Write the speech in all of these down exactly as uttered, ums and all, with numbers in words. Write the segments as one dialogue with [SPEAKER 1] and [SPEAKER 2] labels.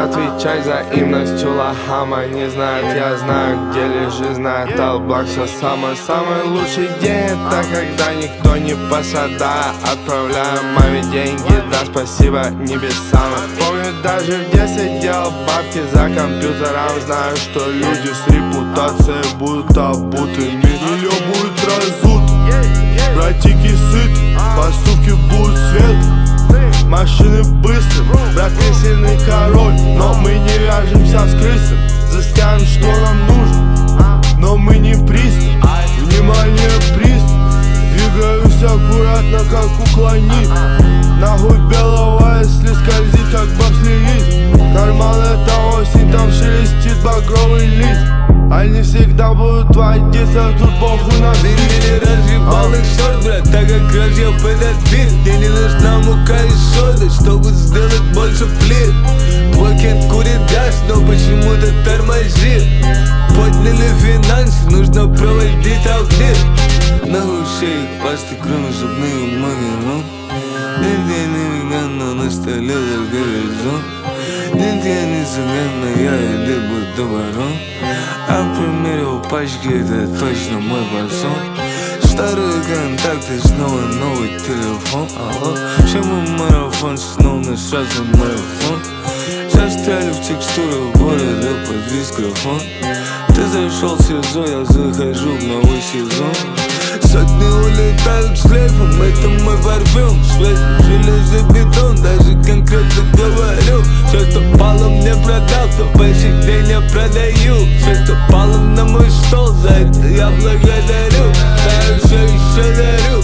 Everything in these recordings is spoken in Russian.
[SPEAKER 1] отвечай взаимностью лохама. Не знает, я знаю, где лежит, знает Алблак. Все самый-самый лучший день — это когда никто не посада. Отправляю маме деньги, да спасибо небесам. Помню, даже в детстве делал бабки за компьютером. Знаю, что люди с репутацией будут обутыми. Ее будет разут, братики сыты, поступки будут свет, машины быстрые, брат крысиный король. Но мы не вяжемся с крысами, взыскаем, что нам нужно, но мы не пристав. Внимание, пристав. Двигаюсь аккуратно, как уклонит. Нахуй белого, если скользит, как бобслеист. Карман — это осень, там шелестит багровый лист. Они всегда будут водиться, тут похуй на стиль.
[SPEAKER 2] Ты разъебал их шорт, брат, так как разъеб этот бит. Мне не нужна мука и сода, чтобы сделать больше плит. Блокет курит газ, но почему-то тормозит. Подняли финансы, нужно проводить аудит. Нахуй шеи, пасты, кроме зубные магазин. Нигде не веган, на столе только резон. Нигде не цыган, я иду будто ворон. А примерил пачки, это точно мой фасон. Старые контакты, снова новый телефон. Алло, почему марафон, снова сразу марафон? Застряли в текстурах города под микрофон. Ты зашел в СИЗО, я захожу в новый сезон. Сотни улетают шлейфом, это мой парфюм. Свет, железобетон, даже конкретно говорю. Все, что пало, мне продал, то по сей день я продаю. Все, что пало на мой стол, за это я благодарю. Да, еще, еще дарю.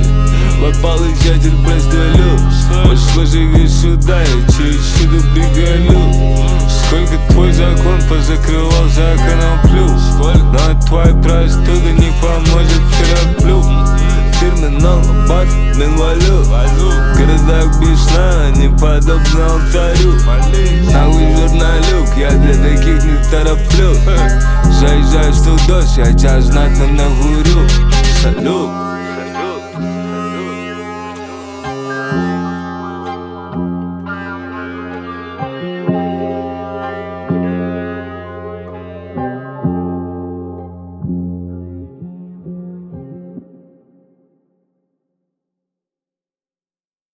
[SPEAKER 2] Мой получатель прострелю. Послушай сюда, я через сюда приголю. Сколько твой закон позакрывал за коноплю. Но твоя простуда не поможет терапию. Терминал, бат, инвалид. В городах без сна, не подобно алтарю. Нахуй журналюк, я для таких не тороплю. Заезжаю в студос, я тебя знатно нагурю. Салют.